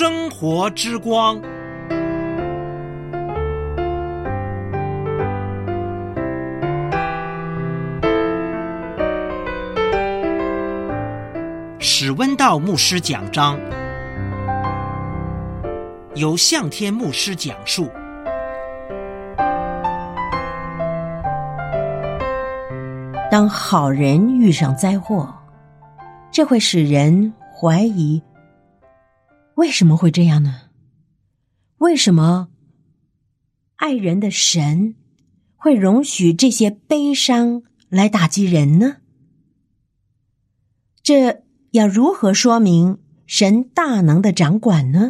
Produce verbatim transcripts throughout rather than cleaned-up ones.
生活之光。史温道牧师讲章，由向天牧师讲述。 当好人遇上灾祸，这会使人怀疑，为什么会这样呢？为什么爱人的神会容许这些悲伤来打击人呢？这要如何说明神大能的掌管呢？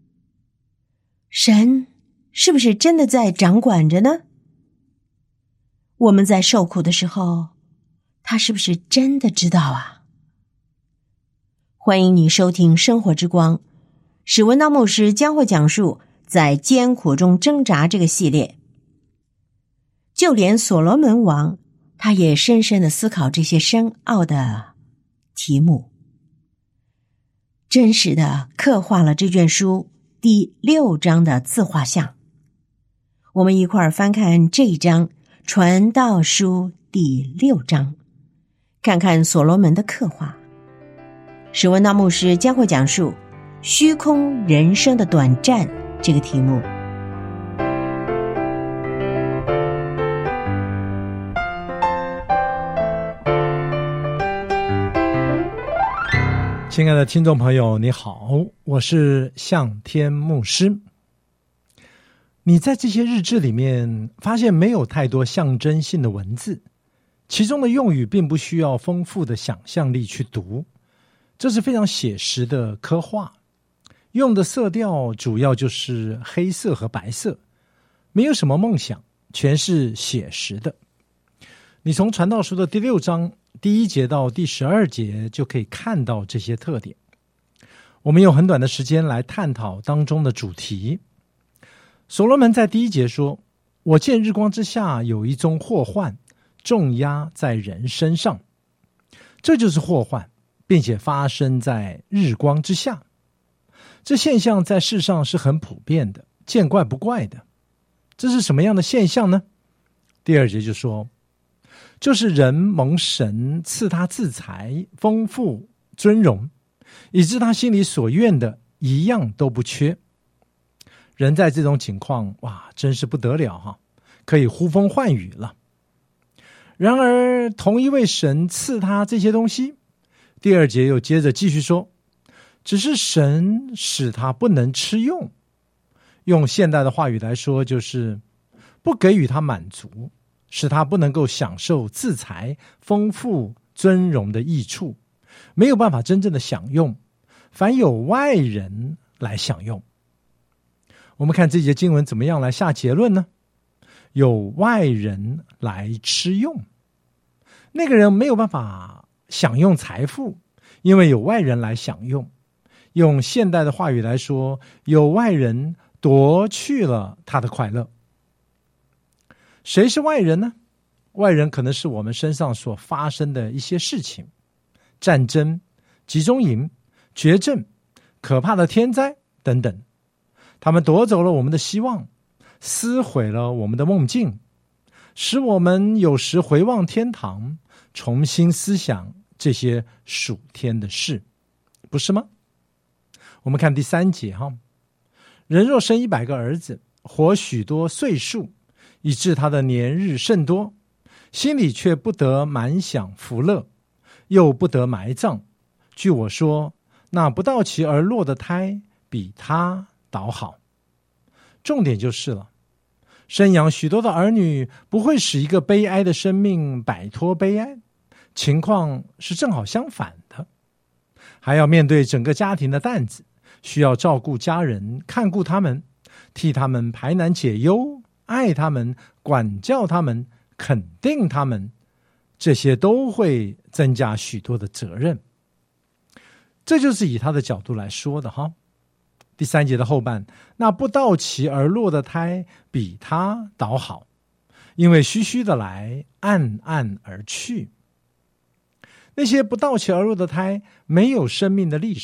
神是不是真的在掌管着呢？我们在受苦的时候，他是不是真的知道啊？欢迎你收听生活之光，史温道牧师将会讲述在艰苦中挣扎这个系列。就连所罗门王，他也深深地思考这些深奥的题目，真实地刻画了这卷书第六章的自画像。我们一块儿翻看这一章传道书第六章，看看所罗门的刻画。史温道牧师将会讲述虚空人生的短暂这个题目。 亲爱的听众朋友，你好，我是向天牧师。你在这些日志里面发现没有太多象征性的文字，其中的用语并不需要丰富的想象力去读，这是非常写实的刻画，用的色调主要就是黑色和白色，没有什么梦想，全是写实的。你从传道书的第六章第一节到第十二节就可以看到这些特点。我们用很短的时间来探讨当中的主题。所罗门在第一节说，我见日光之下有一宗祸患，重压在人身上。这就是祸患，并且发生在日光之下。这现象在世上是很普遍的，见怪不怪的。这是什么样的现象呢？第二节就说，就是人蒙神赐他自财、丰富、尊荣，以致他心里所愿的一样都不缺。人在这种情况，哇，真是不得了哈，可以呼风唤雨了。然而同一位神赐他这些东西，第二节又接着继续说，只是神使他不能吃用，用现代的话语来说，就是不给予他满足，使他不能够享受自财、丰富、尊荣的益处，没有办法真正的享用，反有外人来享用。我们看这节经文怎么样来下结论呢？有外人来吃用，那个人没有办法享用财富，因为有外人来享用。用现代的话语来说，有外人夺去了他的快乐。谁是外人呢？外人可能是我们身上所发生的一些事情，战争、集中营、绝症、可怕的天灾等等。他们夺走了我们的希望，撕毁了我们的梦境，使我们有时回望天堂，重新思想这些属天的事，不是吗？我们看第三节哈，人若生一百个儿子，活许多岁数，以致他的年日甚多，心里却不得满享福乐，又不得埋葬。据我说，那不到期而落的胎，比他倒好。重点就是了，生养许多的儿女不会使一个悲哀的生命摆脱悲哀，情况是正好相反的，还要面对整个家庭的担子，需要照顾家人，看顾他们，替他们排难解忧，爱他们，管教他们，肯定他们，这些都会增加许多的责任。这就是以他的角度来说的哈。第三节的后半，那不到期而落的胎，比他倒好，因为虚虚的来，暗暗而去。那些不到期而落的胎，没有生命的历史，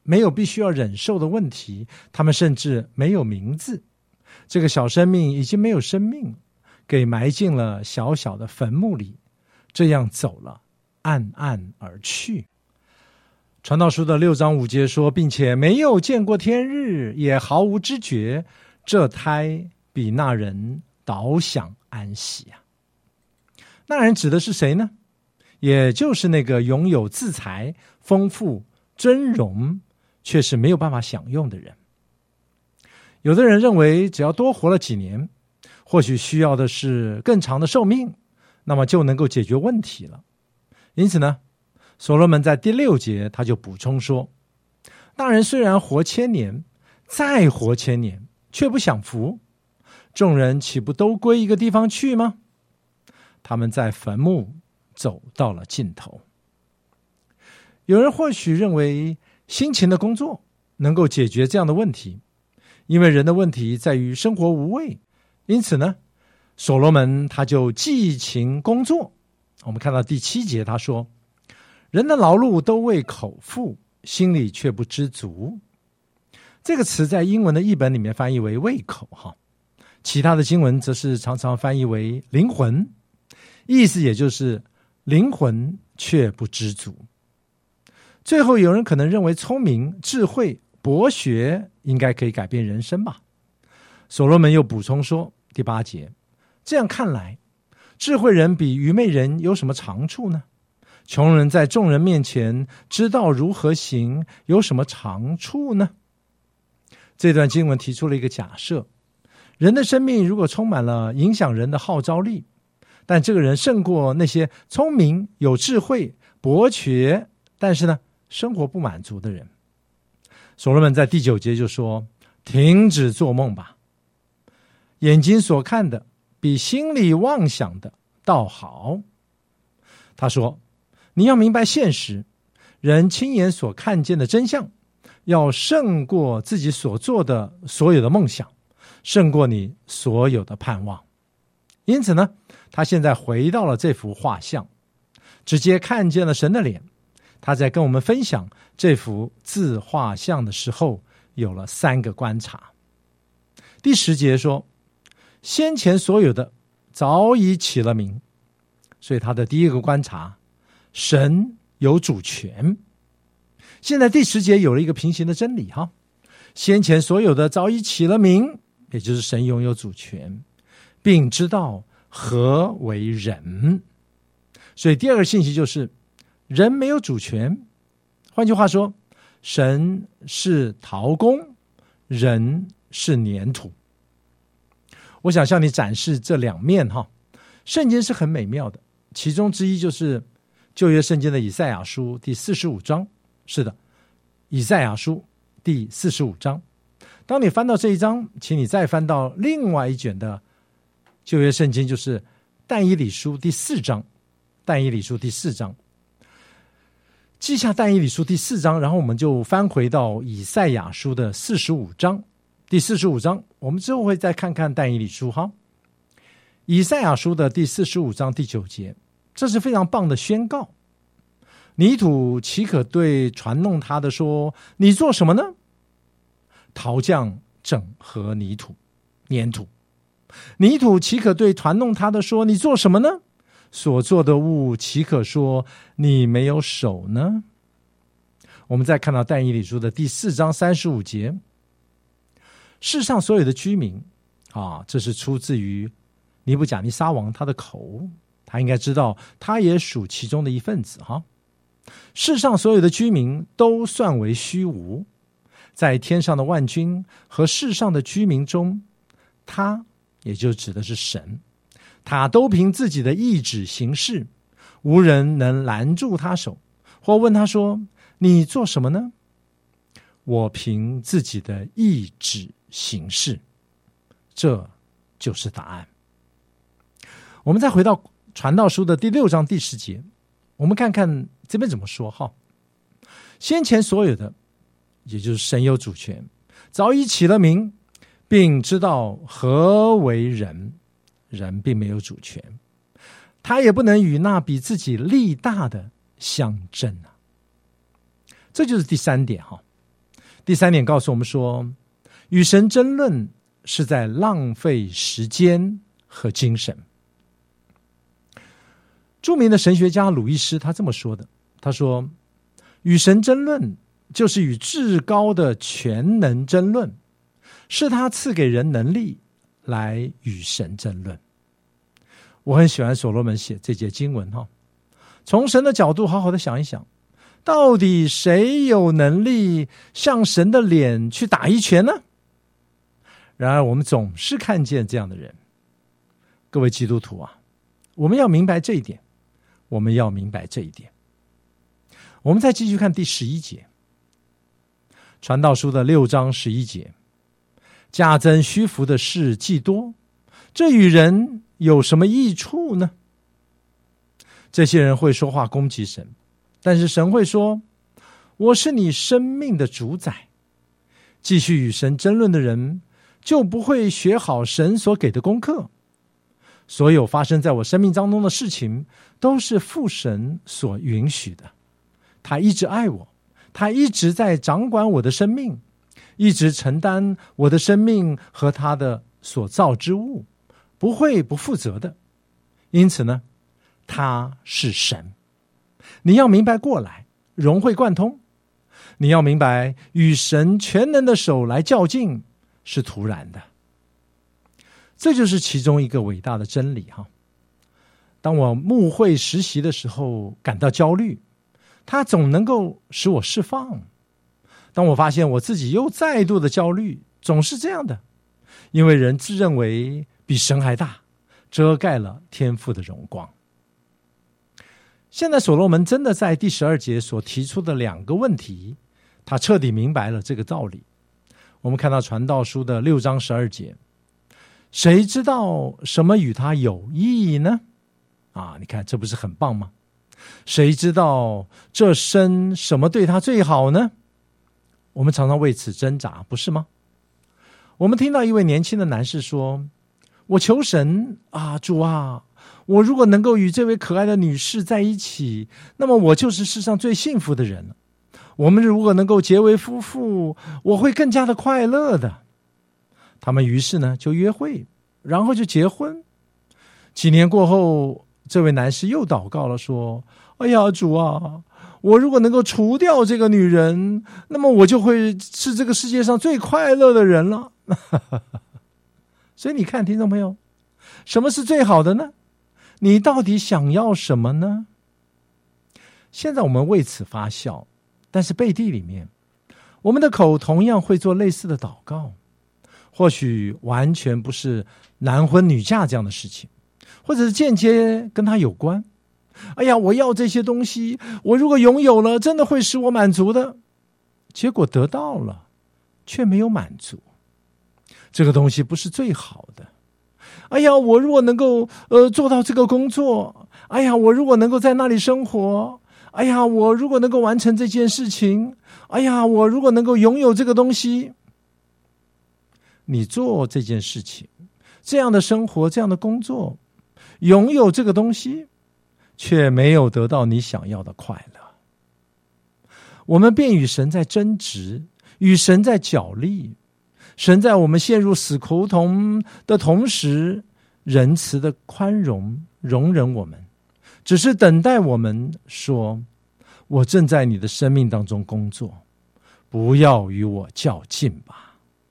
没有必须要忍受的问题，他们甚至没有名字。这个小生命已经没有生命，给埋进了小小的坟墓里，这样走了，暗暗而去。传道书的六章五节说，并且没有见过天日，也毫无知觉，这胎比那人倒想安息啊。那人指的是谁呢？也就是那个拥有自财、丰富、尊荣，却是没有办法享用的人。有的人认为，只要多活了几年，或许需要的是更长的寿命，那么就能够解决问题了。因此呢，所罗门在第六节他就补充说，那人虽然活千年，再活千年，却不享福，众人岂不都归一个地方去吗？他们在坟墓走到了尽头。有人或许认为辛勤的工作能够解决这样的问题，因为人的问题在于生活无味，因此呢，所罗门他就寄勤工作。我们看到第七节他说，人的劳碌都为口腹，心里却不知足。这个词在英文的译本里面翻译为胃口哈，其他的经文则是常常翻译为灵魂，意思也就是灵魂却不知足。最后有人可能认为聪明、智慧、博学应该可以改变人生吧。所罗门又补充说，第八节，这样看来，智慧人比愚昧人有什么长处呢？穷人在众人面前知道如何行，有什么长处呢？这段经文提出了一个假设，人的生命如果充满了影响人的号召力，但这个人胜过那些聪明、有智慧、博学，但是呢，生活不满足的人。所罗门在第九节就说，停止做梦吧，眼睛所看的比心里妄想的倒好。他说，你要明白现实，人亲眼所看见的真相要胜过自己所做的所有的梦想，胜过你所有的盼望。因此呢，他现在回到了这幅画像，直接看见了神的脸。他在跟我们分享这幅自画像的时候，有了三个观察。第十节说，先前所有的早已起了名，所以他的第一个观察，神有主权。现在第十节有了一个平行的真理哈，先前所有的早已起了名，也就是神拥有主权，并知道何为人。所以第二个信息就是人没有主权，换句话说，神是陶工，人是粘土。我想向你展示这两面哈，圣经是很美妙的，其中之一就是旧约圣经的以赛亚书第四十五章。是的，以赛亚书第四十五章。当你翻到这一章，请你再翻到另外一卷的旧约圣经，就是但以理书第四章。但以理书第四章，记下但以理书第四章，然后我们就翻回到以赛亚书的四十五章。第四十五章，我们之后会再看看但以理书哈。以赛亚书的第四十五章第九节，这是非常棒的宣告。泥土岂可对传弄他的说，你做什么呢？陶匠整合泥土粘土，泥土岂可对传弄他的说，你做什么呢？所做的物岂可说你没有手呢？我们再看到但以理书的第四章三十五节，世上所有的居民啊，这是出自于尼布甲尼撒王他的口，他应该知道他也属其中的一份子哈。世上所有的居民都算为虚无，在天上的万军和世上的居民中，他也就指的是神，他都凭自己的意志行事，无人能拦住他手，或问他说，你做什么呢？我凭自己的意志行事，这就是答案。我们再回到传道书的第六章第十节，我们看看这边怎么说哈。先前所有的，也就是神有主权，早已起了名，并知道何为人，人并没有主权，他也不能与那比自己力大的相争啊。这就是第三点哈。 第三点告诉我们说，与神争论是在浪费时间和精神。著名的神学家鲁易斯他这么说的，他说，与神争论就是与至高的全能争论，是他赐给人能力来与神争论。我很喜欢所罗门写这节经文哈，从神的角度好好的想一想，到底谁有能力向神的脸去打一拳呢？然而我们总是看见这样的人。各位基督徒啊，我们要明白这一点，我们要明白这一点。我们再继续看第十一节，传道书的六章十一节，加增虚浮的事既多，这与人有什么益处呢？这些人会说话攻击神，但是神会说，我是你生命的主宰。继续与神争论的人就不会学好神所给的功课。所有发生在我生命当中的事情都是父神所允许的，他一直爱我，他一直在掌管我的生命，一直承担我的生命和他的所造之物，不会不负责的。因此呢，他是神。你要明白过来，融会贯通。你要明白，与神全能的手来较劲是徒然的。这就是其中一个伟大的真理哈。当我牧会实习的时候感到焦虑，它总能够使我释放。当我发现我自己又再度的焦虑，总是这样的，因为人自认为比神还大，遮盖了天父的荣光。现在所罗门真的在第十二节所提出的两个问题，他彻底明白了这个道理。我们看到传道书的六章十二节，谁知道什么与他有益呢？啊，你看这不是很棒吗？谁知道这生什么对他最好呢？我们常常为此挣扎，不是吗？我们听到一位年轻的男士说，我求神啊，主啊，我如果能够与这位可爱的女士在一起，那么我就是世上最幸福的人了。我们如果能够结为夫妇，我会更加的快乐的。他们于是呢就约会，然后就结婚。几年过后，这位男士又祷告了，说，哎呀，主啊，我如果能够除掉这个女人，那么我就会是这个世界上最快乐的人了。所以你看，听众朋友，什么是最好的呢？你到底想要什么呢？现在我们为此发笑，但是背地里面，我们的口同样会做类似的祷告。或许完全不是男婚女嫁这样的事情，或者是间接跟他有关。哎呀，我要这些东西，我如果拥有了，真的会使我满足的。结果得到了，却没有满足。这个东西不是最好的。哎呀，我如果能够呃做到这个工作，哎呀，我如果能够在那里生活，哎呀，我如果能够完成这件事情，哎呀，我如果能够拥有这个东西。你做这件事情，这样的生活，这样的工作，拥有这个东西，却没有得到你想要的快乐。我们便与神在争执，与神在角力。神在我们陷入死胡同的同时，仁慈的宽容容忍我们，只是等待我们说，我正在你的生命当中工作，不要与我较劲吧。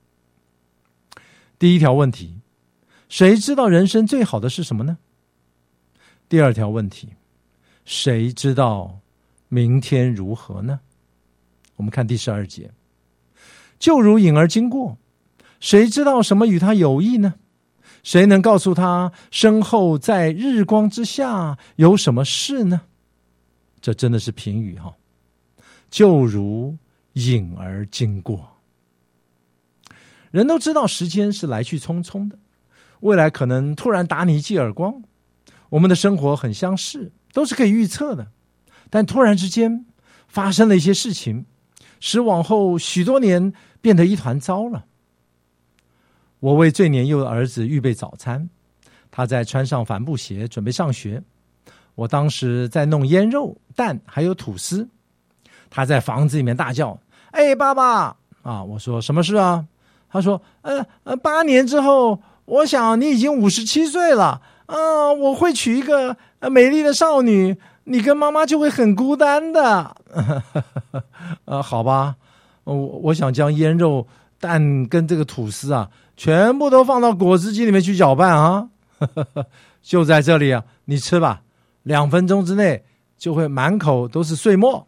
第一条问题，谁知道人生最好的是什么呢？第二条问题，谁知道明天如何呢？我们看第十二节，就如影儿经过，谁知道什么与他有益呢？谁能告诉他身后在日光之下有什么事呢？这真的是评语哈，就如影儿经过。人都知道时间是来去匆匆的，未来可能突然打你一记耳光。我们的生活很相似，都是可以预测的，但突然之间发生了一些事情，使往后许多年变得一团糟了。我为最年幼的儿子预备早餐，他在穿上帆布鞋准备上学。我当时在弄腌肉、蛋还有吐司，他在房子里面大叫，哎，爸爸！ 啊，我说什么事啊？他说呃呃，八年之后，我想你已经五十七岁了啊，我会娶一个美丽的少女，你跟妈妈就会很孤单的。呃，好吧，我我想将腌肉、蛋跟这个吐司啊，全部都放到果汁机里面去搅拌啊。就在这里啊，你吃吧，两分钟之内就会满口都是碎末。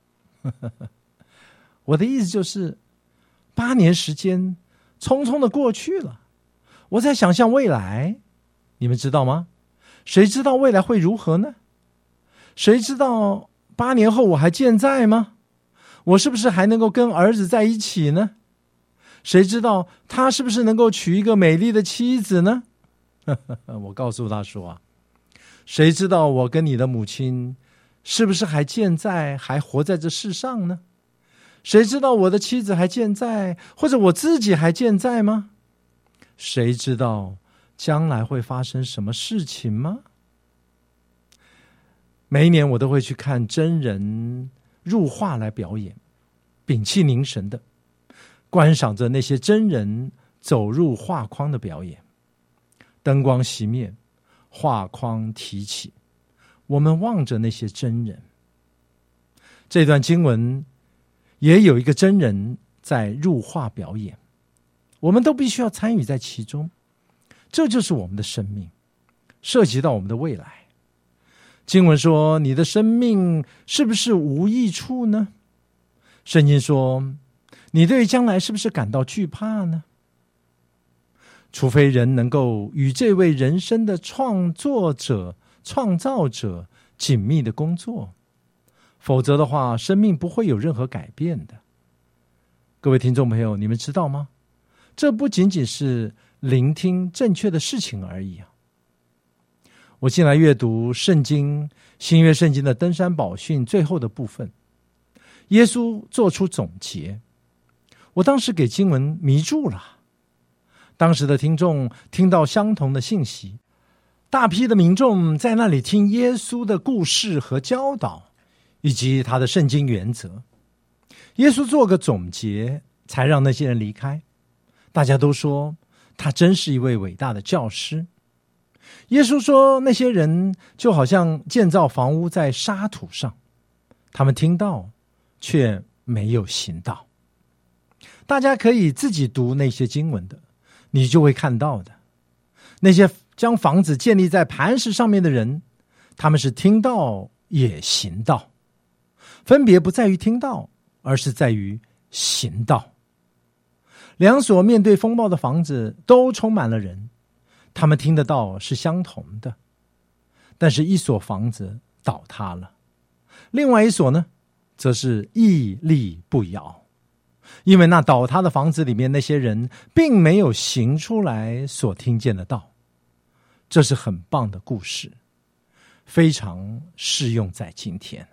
我的意思就是，八年时间匆匆的过去了，我在想象未来，你们知道吗？谁知道未来会如何呢？谁知道八年后我还健在吗？我是不是还能够跟儿子在一起呢？谁知道他是不是能够娶一个美丽的妻子呢？我告诉他说啊，谁知道我跟你的母亲是不是还健在，还活在这世上呢？谁知道我的妻子还健在，或者我自己还健在吗？谁知道将来会发生什么事情吗？每一年我都会去看真人入画来表演，屏气凝神的观赏着那些真人走入画框的表演。灯光熄灭，画框提起，我们望着那些真人。这段经文也有一个真人在入画表演，我们都必须要参与在其中。这就是我们的生命，涉及到我们的未来。经文说，你的生命是不是无益处呢？圣经说，你对将来是不是感到惧怕呢？除非人能够与这位人生的创作者、创造者紧密的工作，否则的话，生命不会有任何改变的。各位听众朋友，你们知道吗？这不仅仅是聆听正确的事情而已啊！我进来阅读圣经新约圣经的登山宝训最后的部分，耶稣做出总结，我当时给经文迷住了。当时的听众听到相同的信息，大批的民众在那里听耶稣的故事和教导，以及他的圣经原则。耶稣做个总结，才让那些人离开。大家都说他真是一位伟大的教师。耶稣说，那些人就好像建造房屋在沙土上，他们听到却没有行道。大家可以自己读那些经文的，你就会看到的，那些将房子建立在磐石上面的人，他们是听道也行道，分别不在于听道，而是在于行道。两所面对风暴的房子都充满了人，他们听得到是相同的，但是一所房子倒塌了，另外一所呢，则是屹立不摇。因为那倒塌的房子里面那些人并没有行出来所听见的道。这是很棒的故事，非常适用在今天。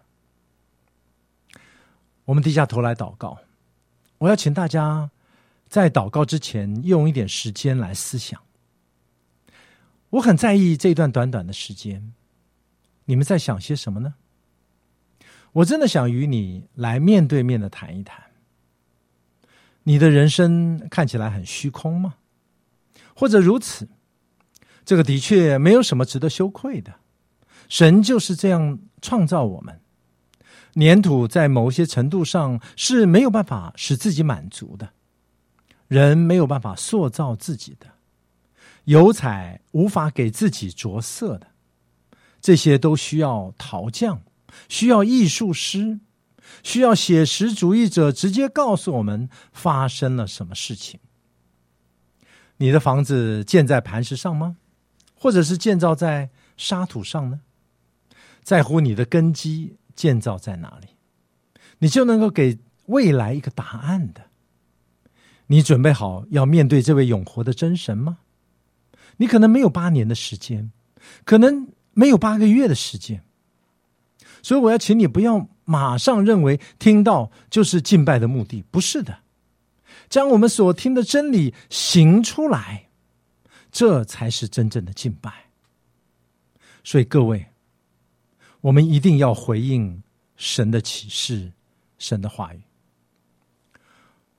我们低下头来祷告，我要请大家在祷告之前用一点时间来思想。我很在意这段短短的时间，你们在想些什么呢？我真的想与你来面对面的谈一谈。你的人生看起来很虚空吗？或者如此，这个的确没有什么值得羞愧的。神就是这样创造我们，粘土在某些程度上是没有办法使自己满足的，人没有办法塑造自己的，油彩无法给自己着色的，这些都需要陶匠，需要艺术师，需要写实主义者直接告诉我们发生了什么事情。你的房子建在磐石上吗？或者是建造在沙土上呢？在乎你的根基建造在哪里，你就能够给未来一个答案的。你准备好要面对这位永活的真神吗？你可能没有八年的时间，可能没有八个月的时间，所以我要请你不要马上认为听到就是敬拜的目的，不是的。将我们所听的真理行出来，这才是真正的敬拜。所以各位，我们一定要回应神的启示，神的话语。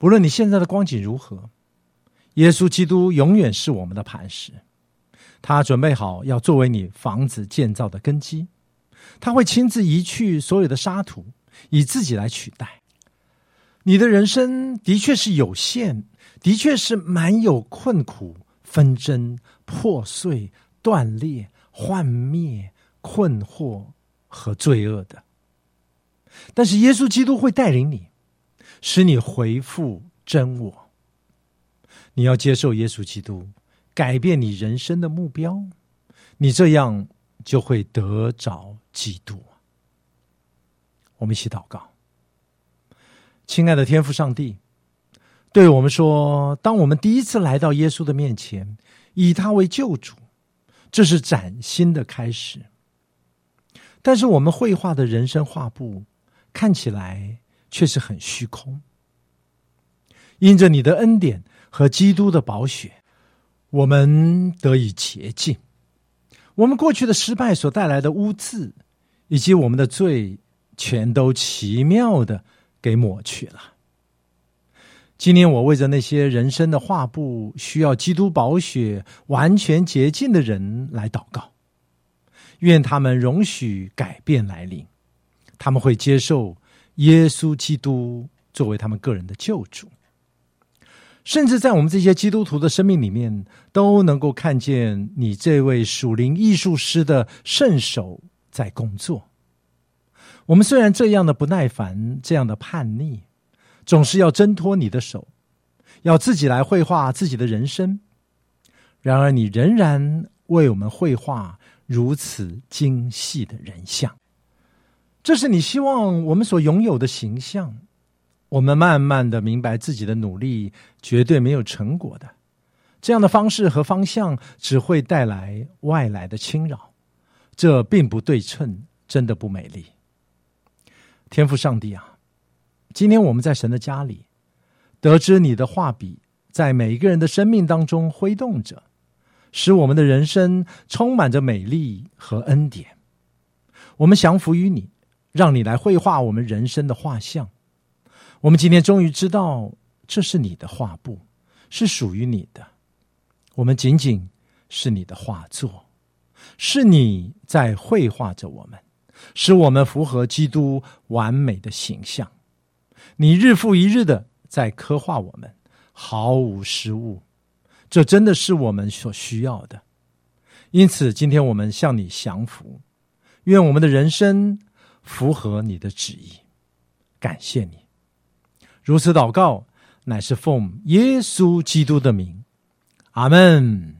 不论你现在的光景如何，耶稣基督永远是我们的磐石，他准备好要作为你房子建造的根基，他会亲自移去所有的沙土，以自己来取代。你的人生的确是有限，的确是满有困苦、纷争、破碎、断裂、幻灭、困惑和罪恶的，但是耶稣基督会带领你，使你回复真我。你要接受耶稣基督，改变你人生的目标，你这样就会得着基督。我们一起祷告。亲爱的天父上帝，对我们说，当我们第一次来到耶稣的面前，以他为救主，这是崭新的开始。但是我们绘画的人生画布看起来却是很虚空。因着你的恩典和基督的宝血，我们得以洁净，我们过去的失败所带来的污渍以及我们的罪全都奇妙的给抹去了。今天我为着那些人生的画布需要基督宝血完全洁净的人来祷告，愿他们容许改变来临，他们会接受耶稣基督作为他们个人的救主，甚至在我们这些基督徒的生命里面，都能够看见你这位属灵艺术师的圣手在工作。我们虽然这样的不耐烦，这样的叛逆，总是要挣脱你的手，要自己来绘画自己的人生，然而你仍然为我们绘画如此精细的人像。这是你希望我们所拥有的形象。我们慢慢的明白自己的努力绝对没有成果的，这样的方式和方向只会带来外来的侵扰，这并不对称，真的不美丽。天父上帝啊，今天我们在神的家里，得知你的画笔在每一个人的生命当中挥动着，使我们的人生充满着美丽和恩典。我们降服于你，让你来绘画我们人生的画像。我们今天终于知道，这是你的画布，是属于你的。我们仅仅是你的画作，是你在绘画着我们，使我们符合基督完美的形象。你日复一日的在刻画我们，毫无失误，这真的是我们所需要的。因此今天我们向你降服，愿我们的人生符合你的旨意。感谢你。如此祷告，乃是奉耶稣基督的名，阿们。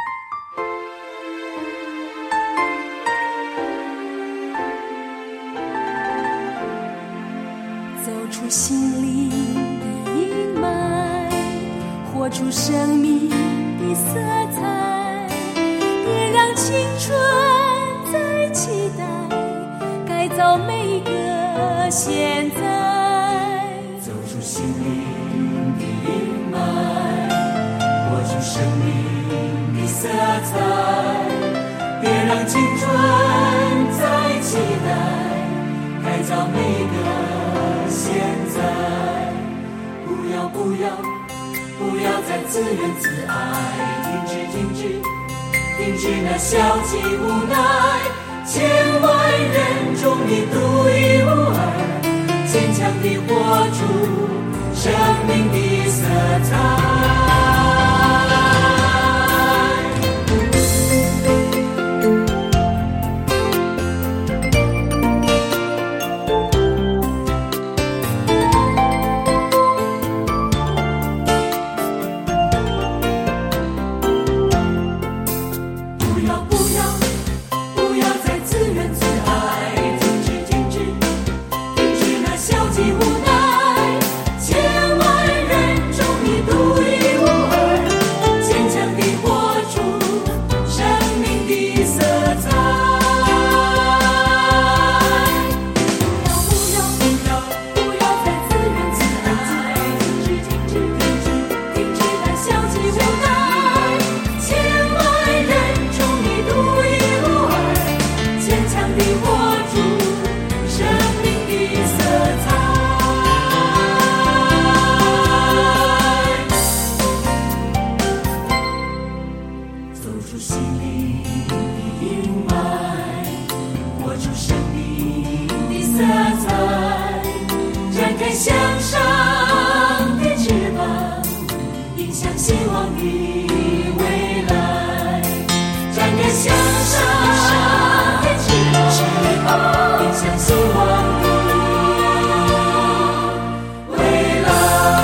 走出心灵的阴霾，活出生命的色彩，别让青春再期待，改造每个现在。 心灵的阴霾，活出生命的色彩，别让青春再期待，改造每个现在。不要不要不要再自怨自艾，停止停止停止那消极无奈，千万人中你独一无二，坚强地活出生命的色彩。不要不要不要再自怨自艾，停止停止停止那消极无奈，千万人中你独一向希望的未来，展开向上的翅膀，迎向希望的未来。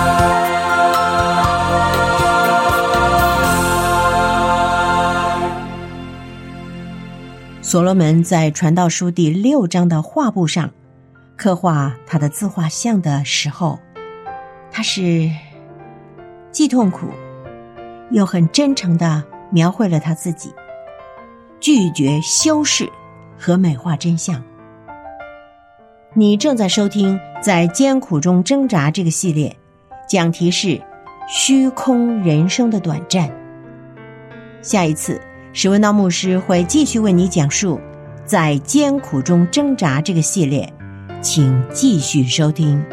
所罗门在传道书第六章的画布上刻画他的自画像的时候，他是既痛苦又很真诚地描绘了他自己，拒绝修饰和美化真相。你正在收听在艰苦中挣扎这个系列，讲题是虚空人生的短暂。下一次史文道牧师会继续为你讲述在艰苦中挣扎这个系列，请继续收听。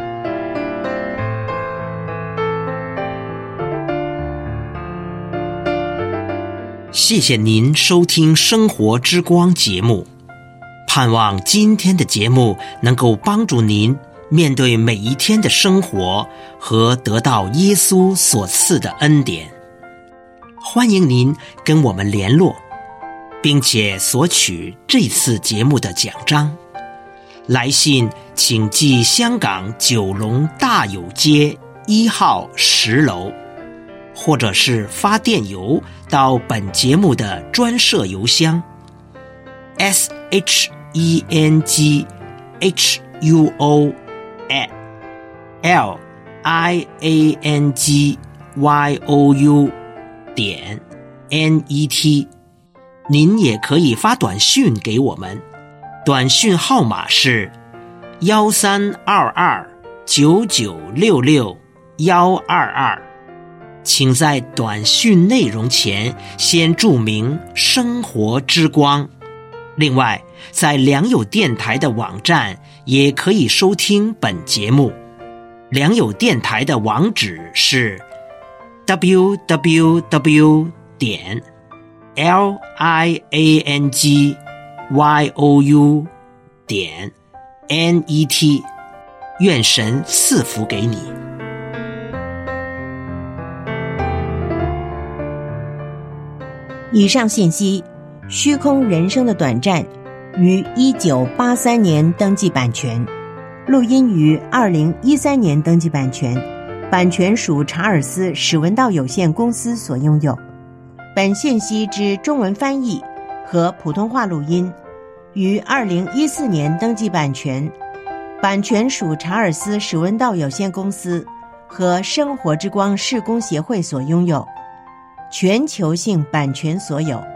谢谢您收听生活之光节目，盼望今天的节目能够帮助您面对每一天的生活和得到耶稣所赐的恩典。欢迎您跟我们联络，并且索取这次节目的奖章。来信请寄香港九龙大有街一号十楼，或者是发电邮到本节目的专设邮箱 s h e n g h u o at l i a n g y o u 点 n e t。 您也可以发短讯给我们，短讯号码是幺三二二九九六六幺二二，请在短讯内容前先注明生活之光。另外，在良友电台的网站也可以收听本节目。良友电台的网址是 w w w 点 l i a n g y o u 点 n e t。 愿神赐福给你。 以上信息，虚空人生的短暂于一九八三年登记版权，录音于二零一三年登记版权，版权属查尔斯史文道有限公司所拥有。本信息之中文翻译和普通话录音于二零一四年登记版权，版权属查尔斯史文道有限公司和生活之光事工协会所拥有，全球性版权所有。